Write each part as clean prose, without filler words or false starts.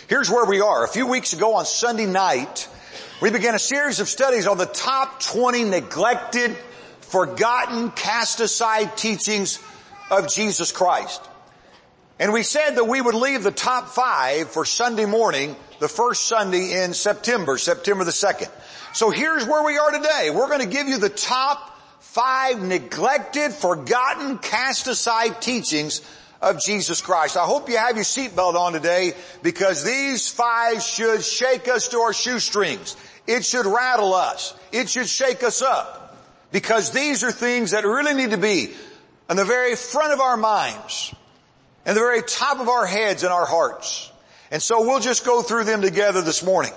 Here's where we are. A few weeks ago on Sunday night, we began a series of studies on the top 20 neglected, forgotten, cast aside teachings of Jesus Christ. And we said that we would leave the top 5 for Sunday morning, the first Sunday in September the 2nd. So here's where we are today. We're going to give you the top 5 neglected, forgotten, cast aside teachings of Jesus Christ. I hope you have your seatbelt on today, because these 5 should shake us to our shoestrings. It should rattle us. It should shake us up, because these are things that really need to be on the very front of our minds and the very top of our heads and our hearts. And so we'll just go through them together this morning.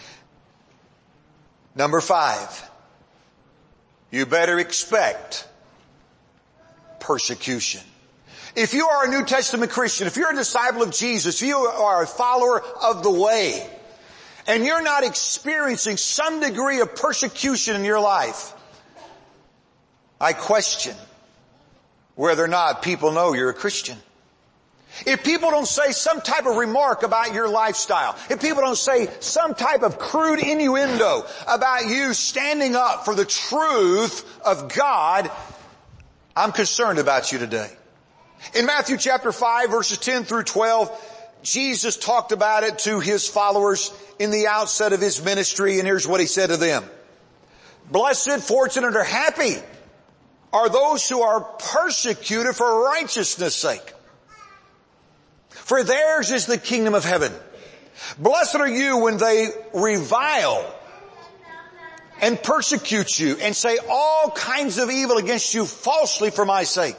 Number 5, you better expect persecution. If you are a New Testament Christian, if you're a disciple of Jesus, if you are a follower of the way, and you're not experiencing some degree of persecution in your life, I question whether or not people know you're a Christian. If people don't say some type of remark about your lifestyle, if people don't say some type of crude innuendo about you standing up for the truth of God, I'm concerned about you today. In Matthew chapter 5 verses 10 through 12, Jesus talked about it to his followers in the outset of his ministry, and here's what he said to them. Blessed, fortunate, or happy are those who are persecuted for righteousness' sake, for theirs is the kingdom of heaven. Blessed are you when they revile and persecute you and say all kinds of evil against you falsely for my sake.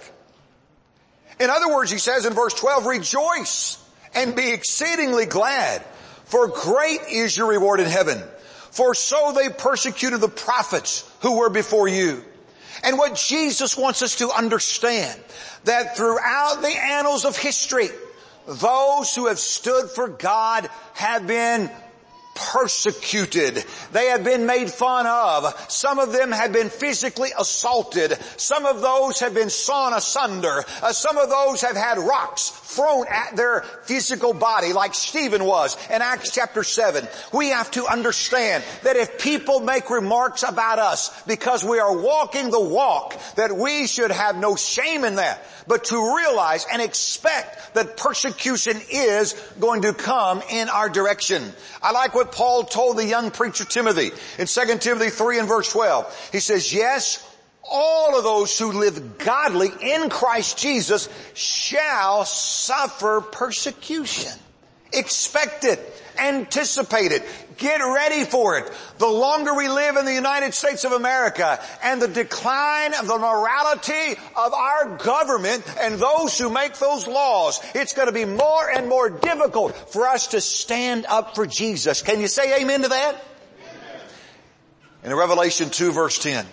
In other words, he says in verse 12, rejoice and be exceedingly glad, for great is your reward in heaven. For so they persecuted the prophets who were before you. And what Jesus wants us to understand, that throughout the annals of history, those who have stood for God have been persecuted. They have been made fun of. Some of them have been physically assaulted. Some of those have been sawn asunder. Some of those have had rocks thrown at their physical body, like Stephen was in Acts chapter 7. We have to understand that if people make remarks about us because we are walking the walk, that we should have no shame in that, but to realize and expect that persecution is going to come in our direction. I like what Paul told the young preacher Timothy in 2 Timothy 3 and verse 12. He says, yes, all of those who live godly in Christ Jesus shall suffer persecution. Expect it. Anticipate it. Get ready for it. The longer we live in the United States of America and the decline of the morality of our government and those who make those laws, it's going to be more and more difficult for us to stand up for Jesus. Can you say amen to that? Amen. In Revelation 2 verse 10,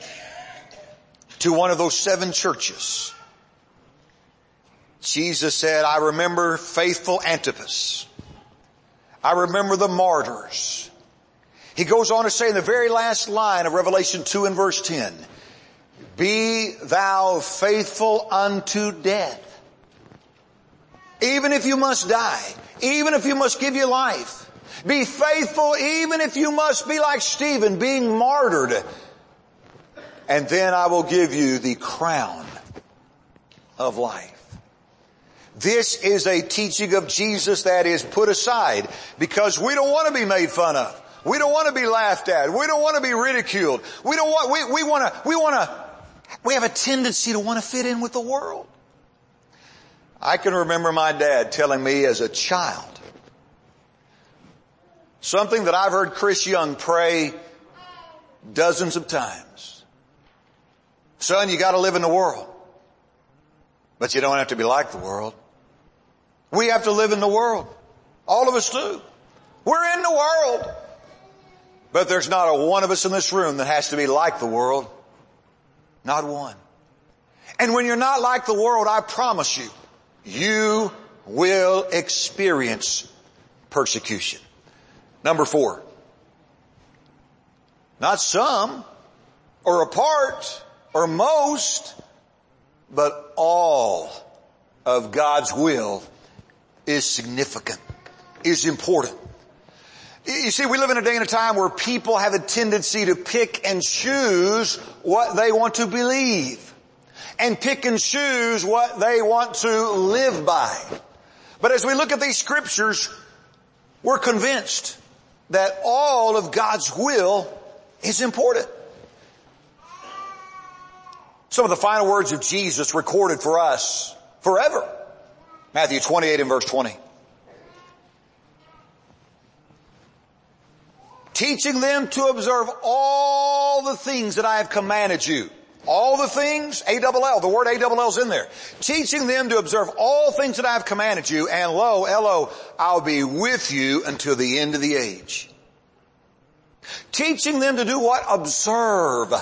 to one of those 7 churches, Jesus said, I remember faithful Antipas. I remember the martyrs. He goes on to say in the very last line of Revelation 2 and verse 10, be thou faithful unto death. Even if you must die, even if you must give your life, be faithful even if you must be like Stephen, being martyred. And then I will give you the crown of life. This is a teaching of Jesus that is put aside because we don't want to be made fun of. We don't want to be laughed at. We don't want to be ridiculed. We have a tendency to want to fit in with the world. I can remember my dad telling me as a child something that I've heard Chris Young pray dozens of times. Son, you got to live in the world, but you don't have to be like the world. We have to live in the world. All of us do. We're in the world. But there's not a one of us in this room that has to be like the world. Not one. And when you're not like the world, I promise you, you will experience persecution. Number 4. Not some, or a part, or most, but all of God's will is significant, is important. You see, we live in a day and a time where people have a tendency to pick and choose what they want to believe and pick and choose what they want to live by. But as we look at these scriptures, we're convinced that all of God's will is important. Some of the final words of Jesus recorded for us forever. Matthew 28 and verse 20. Teaching them to observe all the things that I have commanded you. All the things, A-double-L, the word A-double-L is in there. Teaching them to observe all things that I have commanded you, and lo, L-O, I'll be with you until the end of the age. Teaching them to do what? Observe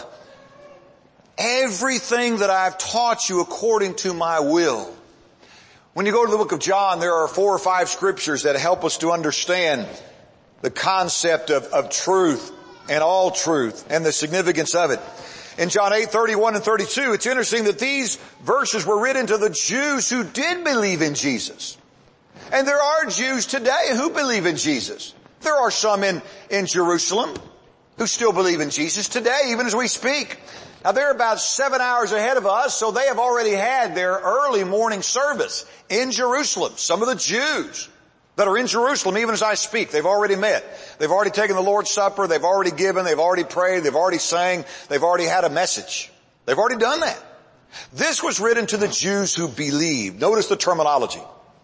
everything that I've taught you according to my will. When you go to the book of John, there are 4 or 5 scriptures that help us to understand the concept of truth and all truth and the significance of it. In John 8:31 and 32, it's interesting that these verses were written to the Jews who did believe in Jesus. And there are Jews today who believe in Jesus. There are some in Jerusalem who still believe in Jesus today, even as we speak. Now they're about 7 hours ahead of us, so they have already had their early morning service in Jerusalem. Some of the Jews that are in Jerusalem, even as I speak, they've already met. They've already taken the Lord's Supper. They've already given. They've already prayed. They've already sang. They've already had a message. They've already done that. This was written to the Jews who believed. Notice the terminology.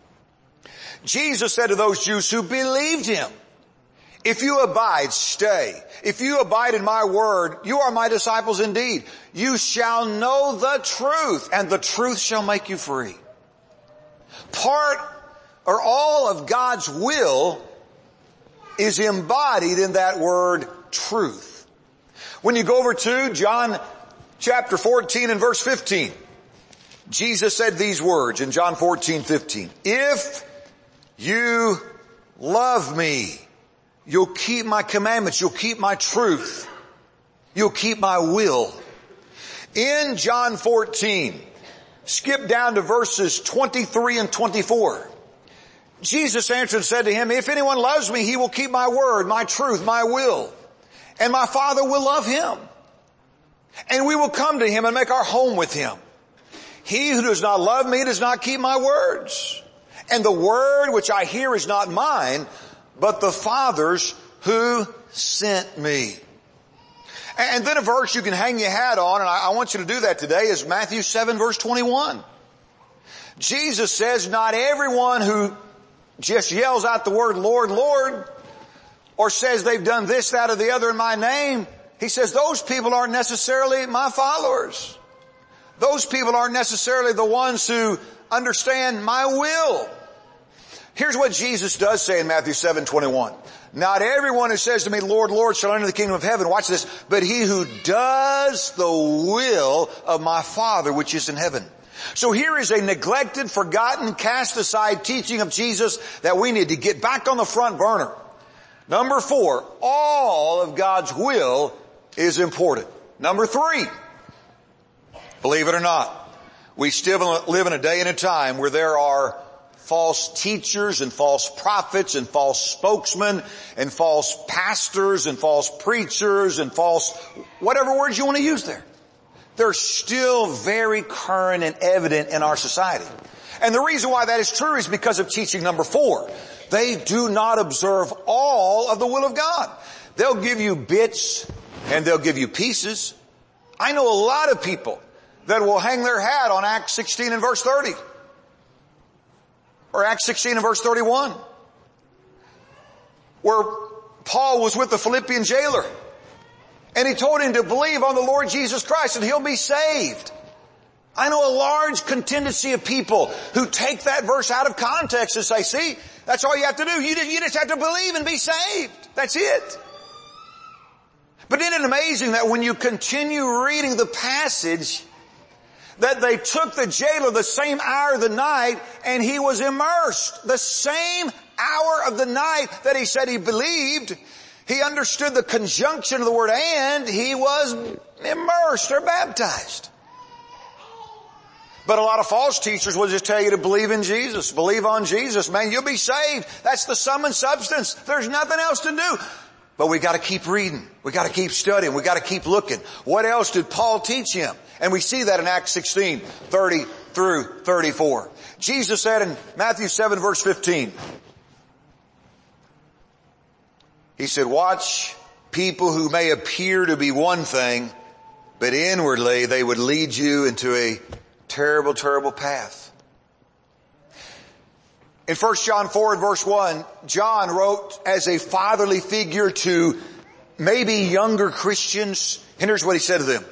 Jesus said to those Jews who believed him, if you abide, stay. If you abide in my word, you are my disciples indeed. You shall know the truth, and the truth shall make you free. Part or all of God's will is embodied in that word truth. When you go over to John chapter 14 and verse 15, Jesus said these words in John 14:15. If you love me, you'll keep my commandments, you'll keep my truth, you'll keep my will. In John 14, skip down to verses 23 and 24. Jesus answered and said to him, if anyone loves me, he will keep my word, my truth, my will. And my Father will love him. And we will come to him and make our home with him. He who does not love me does not keep my words. And the word which I hear is not mine, but the Father's who sent me. And then a verse you can hang your hat on, and I want you to do that today, is Matthew 7 verse 21. Jesus says, not everyone who just yells out the word Lord, Lord, or says they've done this, that, or the other in my name, he says those people aren't necessarily my followers. Those people aren't necessarily the ones who understand my will. Here's what Jesus does say in Matthew 7:21. Not everyone who says to me, Lord, Lord, shall enter the kingdom of heaven. Watch this. But he who does the will of my Father which is in heaven. So here is a neglected, forgotten, cast aside teaching of Jesus that we need to get back on the front burner. Number 4, all of God's will is important. Number 3, believe it or not, we still live in a day and a time where there are false teachers and false prophets and false spokesmen and false pastors and false preachers and false whatever words you want to use there. They're still very current and evident in our society. And the reason why that is true is because of teaching number 4. They do not observe all of the will of God. They'll give you bits and they'll give you pieces. I know a lot of people that will hang their hat on Acts 16 and verse 30. Or Acts 16 and verse 31. Where Paul was with the Philippian jailer. And he told him to believe on the Lord Jesus Christ and he'll be saved. I know a large contingency of people who take that verse out of context and say, see, that's all you have to do. You just have to believe and be saved. That's it. But isn't it amazing that when you continue reading the passage, that they took the jailer the same hour of the night and he was immersed. The same hour of the night that he said he believed, he understood the conjunction of the word and he was immersed or baptized. But a lot of false teachers will just tell you to believe in Jesus. Believe on Jesus. Man, you'll be saved. That's the sum and substance. There's nothing else to do. But we gotta keep reading. We gotta keep studying. We gotta keep looking. What else did Paul teach him? And we see that in Acts 16, 30 through 34. Jesus said in Matthew 7 verse 15, He said, watch people who may appear to be one thing, but inwardly they would lead you into a terrible, terrible path. In 1 John 4 and verse 1, John wrote as a fatherly figure to maybe younger Christians. And here's what he said to them.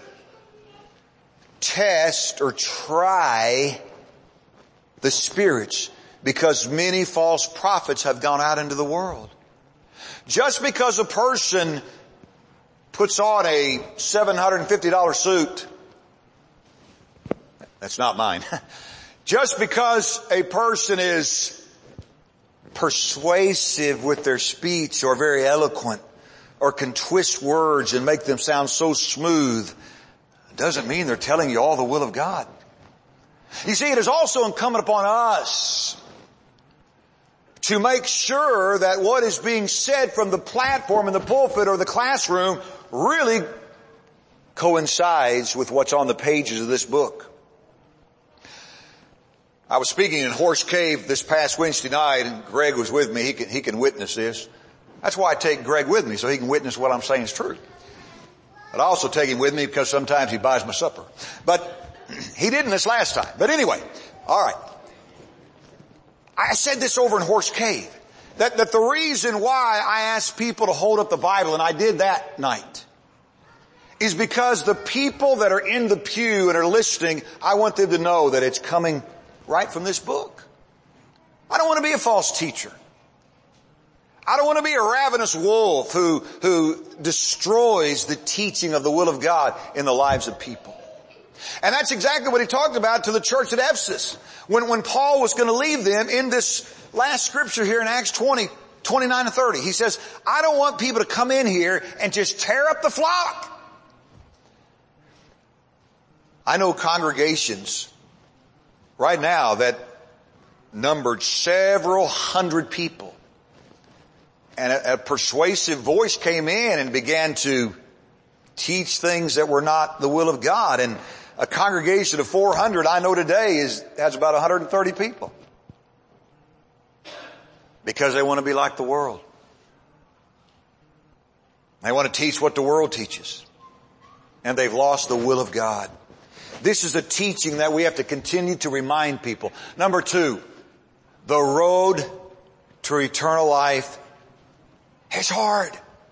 Test or try the spirits, because many false prophets have gone out into the world. Just because a person puts on a $750 suit, that's not mine. Just because a person is persuasive with their speech or very eloquent or can twist words and make them sound so smooth doesn't mean they're telling you all the will of God. You see, it is also incumbent upon us to make sure that what is being said from the platform in the pulpit or the classroom really coincides with what's on the pages of this book. I was speaking in Horse Cave this past Wednesday night, and Greg was with me. He can witness this. That's why I take Greg with me, so he can witness what I'm saying is true. But I also take him with me because sometimes he buys my supper. But he didn't this last time. But anyway, all right. I said this over in Horse Cave, that the reason why I asked people to hold up the Bible, and I did that night, is because the people that are in the pew and are listening, I want them to know that it's coming right from this book. I don't want to be a false teacher. I don't want to be a ravenous wolf who destroys the teaching of the will of God in the lives of people. And that's exactly what he talked about to the church at Ephesus. When Paul was going to leave them in this last scripture here in Acts 20, 29 and 30. He says, I don't want people to come in here and just tear up the flock. I know congregations right now that numbered several hundred people. And a persuasive voice came in and began to teach things that were not the will of God. And a congregation of 400, I know today, has about 130 people. Because they want to be like the world. They want to teach what the world teaches. And they've lost the will of God. This is a teaching that we have to continue to remind people. Number 2, the road to eternal life is hard.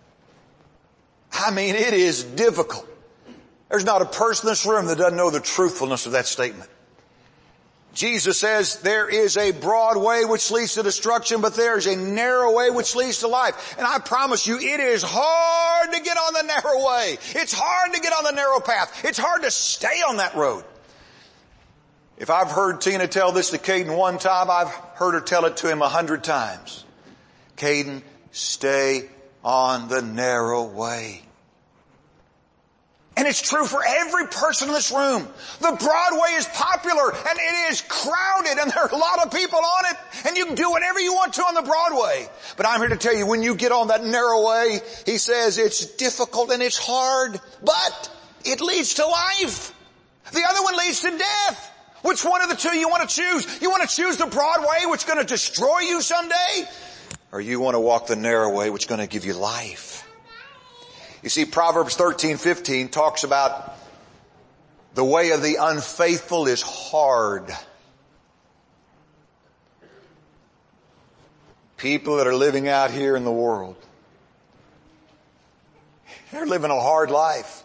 I mean, it is difficult. There's not a person in this room that doesn't know the truthfulness of that statement. Jesus says there is a broad way which leads to destruction, but there is a narrow way which leads to life. And I promise you, it is hard to get on the narrow way. It's hard to get on the narrow path. It's hard to stay on that road. If I've heard Tina tell this to Caden one time, I've heard her tell it to him 100 times. Caden, stay on the narrow way. And it's true for every person in this room. The Broadway is popular and it is crowded and there are a lot of people on it and you can do whatever you want to on the Broadway. But I'm here to tell you, when you get on that narrow way, he says it's difficult and it's hard, but it leads to life. The other one leads to death. Which one of the two you want to choose? You want to choose the Broadway, which is going to destroy you someday? Or you want to walk the narrow way, which is going to give you life? You see, Proverbs 13:15 talks about the way of the unfaithful is hard. People that are living out here in the world, they're living a hard life.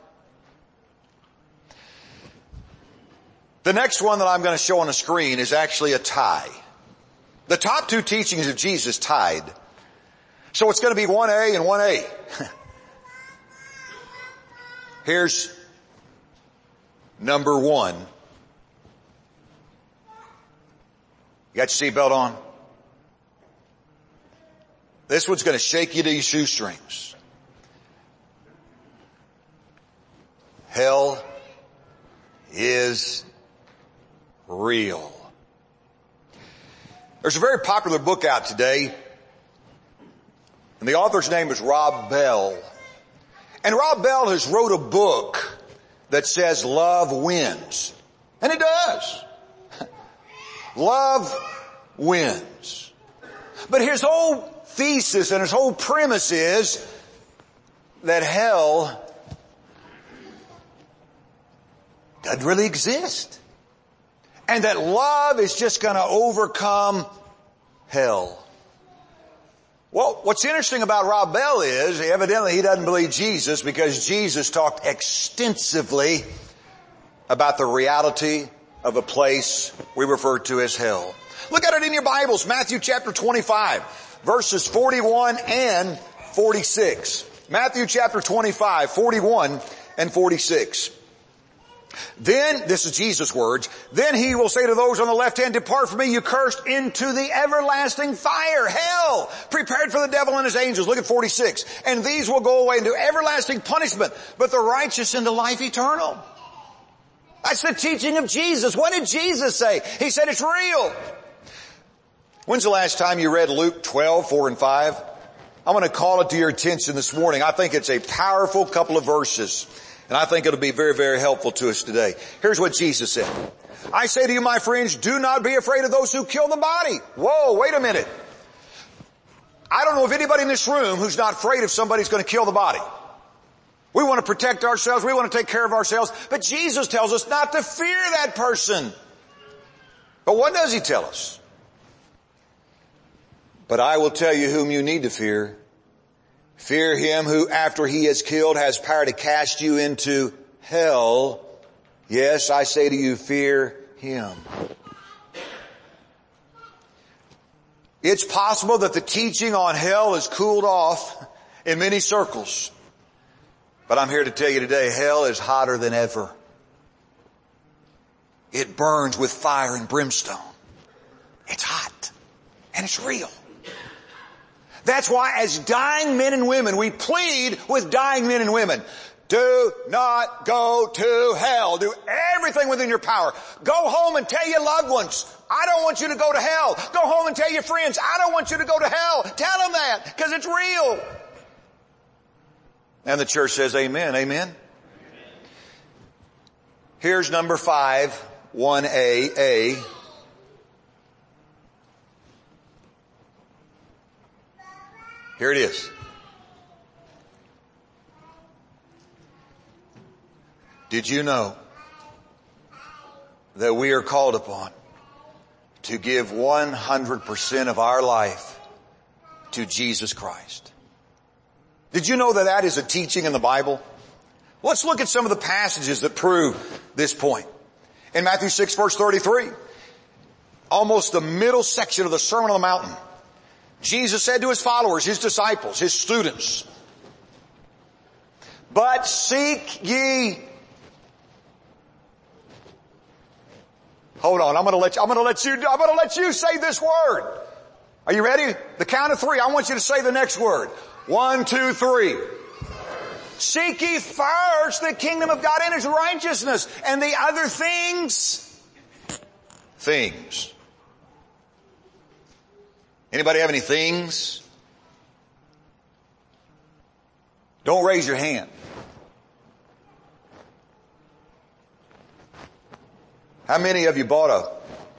The next one that I'm going to show on the screen is actually a tie. The top 2 teachings of Jesus tied. So it's going to be 1A and 1A. Here's number 1. You got your seatbelt on? This one's going to shake you to your shoestrings. Hell is real. There's a very popular book out today, and the author's name is Rob Bell. And Rob Bell has wrote a book that says love wins. And it does. Love wins. But his whole thesis and his whole premise is that hell doesn't really exist. And that love is just going to overcome hell. Well, what's interesting about Rob Bell is evidently he doesn't believe Jesus, because Jesus talked extensively about the reality of a place we refer to as hell. Look at it in your Bibles, Matthew chapter 25, verses 41 and 46. Matthew chapter 25, 41 and 46. Then, this is Jesus' words, then he will say to those on the left hand, depart from me, you cursed, into the everlasting fire, hell, prepared for the devil and his angels. Look at 46. And these will go away into everlasting punishment, but the righteous into life eternal. That's the teaching of Jesus. What did Jesus say? He said it's real. When's the last time you read Luke 12, 4 and 5? I'm going to call it to your attention this morning. I think it's a powerful couple of verses. And I think it'll be very, very helpful to us today. Here's what Jesus said. I say to you, my friends, do not be afraid of those who kill the body. Whoa, wait a minute. I don't know of anybody in this room who's not afraid if somebody's going to kill the body. We want to protect ourselves. We want to take care of ourselves. But Jesus tells us not to fear that person. But what does he tell us? But I will tell you whom you need to fear. Fear him who, after he is killed, has power to cast you into hell. Yes, I say to you, fear him. It's possible that the teaching on hell has cooled off in many circles. But I'm here to tell you today, hell is hotter than ever. It burns with fire and brimstone. It's hot. And it's real. That's why as dying men and women, we plead with dying men and women. Do not go to hell. Do everything within your power. Go home and tell your loved ones, I don't want you to go to hell. Go home and tell your friends, I don't want you to go to hell. Tell them that, because it's real. And the church says amen, amen. Here's number 5, 1A. Here it is. Did you know that we are called upon to give 100% of our life to Jesus Christ? Did you know that that is a teaching in the Bible? Let's look at some of the passages that prove this point. In Matthew 6 verse 33, almost the middle section of the Sermon on the Mountain, Jesus said to his followers, his disciples, his students, but seek ye. Hold on, I'm going to let you say this word. Are you ready? The count of 3. I want you to say the next word. 1, 2, 3. Seek ye first the kingdom of God and his righteousness, and the other things. Anybody have any things? Don't raise your hand. How many of you bought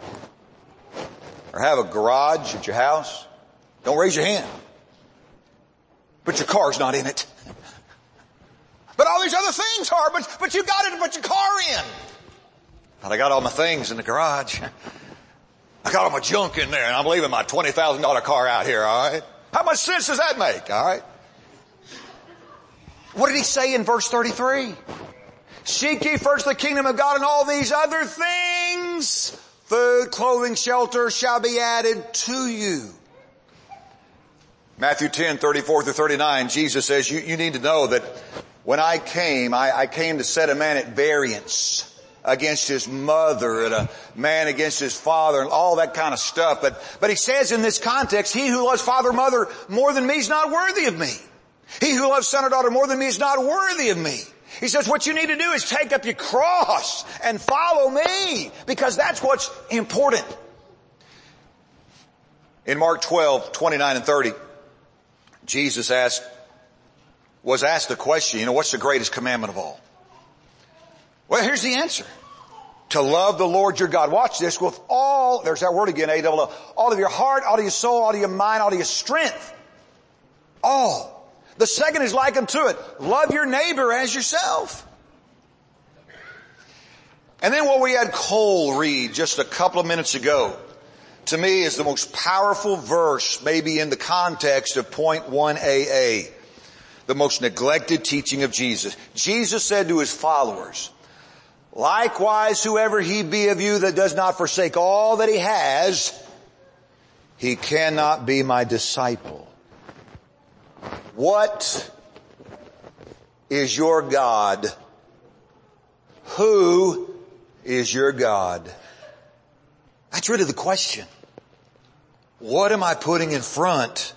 or have a garage at your house? Don't raise your hand. But your car's not in it. But all these other things are, but you got it to put your car in. But I got all my things in the garage. I got all my junk in there, and I'm leaving my $20,000 car out here, all right? How much sense does that make, all right? What did he say in verse 33? Seek ye first the kingdom of God, and all these other things, food, clothing, shelter, shall be added to you. Matthew 10, 34 through 39, Jesus says, you need to know that when I came to set a man at variance against his mother and a man against his father and all that kind of stuff. But he says in this context, he who loves father or mother more than me is not worthy of me. He who loves son or daughter more than me is not worthy of me. He says what you need to do is take up your cross and follow me, because that's what's important. In Mark 12:29 and 30, Jesus was asked the question, what's the greatest commandment of all? Well, here's the answer. To love the Lord your God. Watch this, with all, there's that word again, A-double-L, all of your heart, all of your soul, all of your mind, all of your strength. All. The second is like unto it. Love your neighbor as yourself. And then what we had Cole read just a couple of minutes ago, to me is the most powerful verse maybe in the context of point 1AA. The most neglected teaching of Jesus. Jesus said to his followers, likewise, whoever he be of you that does not forsake all that he has, he cannot be my disciple. What is your God? Who is your God? That's really the question. What am I putting in front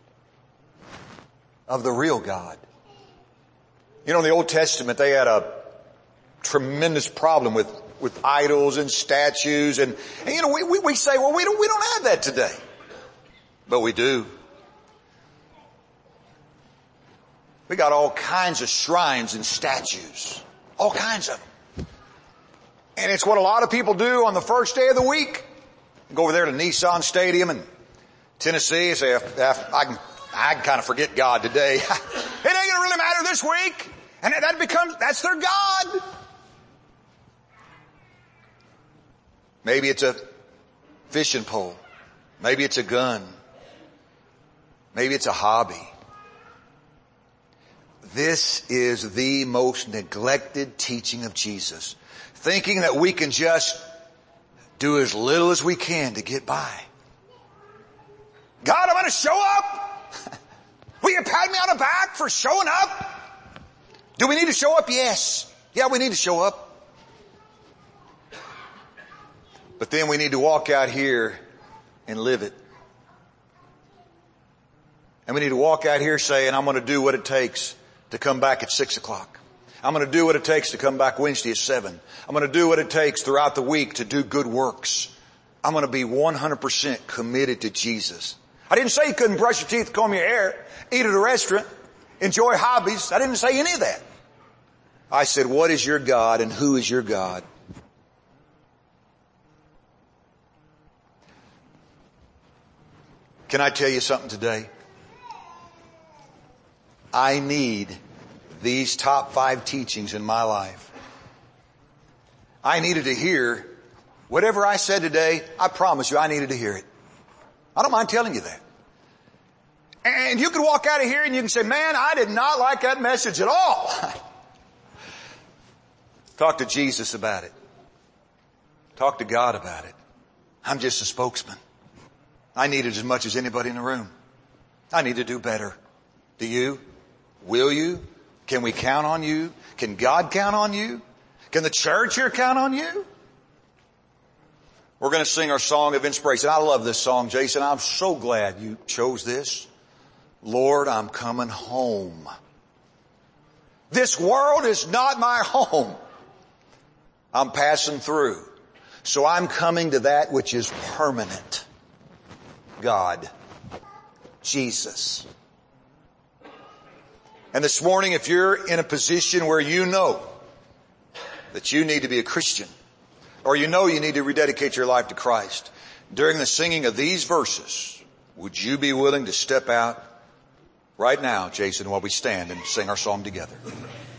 of the real God? In the Old Testament, they had a tremendous problem with idols and statues, and we say, well, we don't have that today. But we do. We got all kinds of shrines and statues. All kinds of them. And it's what a lot of people do on the first day of the week. Go over there to Nissan Stadium in Tennessee and say, I can kind of forget God today. It ain't going to really matter this week. And that's their God. Maybe it's a fishing pole. Maybe it's a gun. Maybe it's a hobby. This is the most neglected teaching of Jesus. Thinking that we can just do as little as we can to get by. God, I'm going to show up. Will you pat me on the back for showing up? Do we need to show up? Yes. Yeah, we need to show up. But then we need to walk out here and live it. And we need to walk out here saying, I'm going to do what it takes to come back at 6 o'clock. I'm going to do what it takes to come back Wednesday at 7. I'm going to do what it takes throughout the week to do good works. I'm going to be 100% committed to Jesus. I didn't say you couldn't brush your teeth, comb your hair, eat at a restaurant, enjoy hobbies. I didn't say any of that. I said, what is your God and who is your God? Can I tell you something today? I need these top 5 teachings in my life. I needed to hear whatever I said today. I promise you, I needed to hear it. I don't mind telling you that. And you can walk out of here and you can say, man, I did not like that message at all. Talk to Jesus about it. Talk to God about it. I'm just a spokesman. I need it as much as anybody in the room. I need to do better. Do you? Will you? Can we count on you? Can God count on you? Can the church here count on you? We're going to sing our song of inspiration. I love this song, Jason. I'm so glad you chose this. Lord, I'm coming home. This world is not my home. I'm passing through. So I'm coming to that which is permanent. God. Jesus. And this morning, if you're in a position where you know that you need to be a Christian, or you know you need to rededicate your life to Christ, during the singing of these verses, would you be willing to step out right now, Jason, while we stand and sing our song together?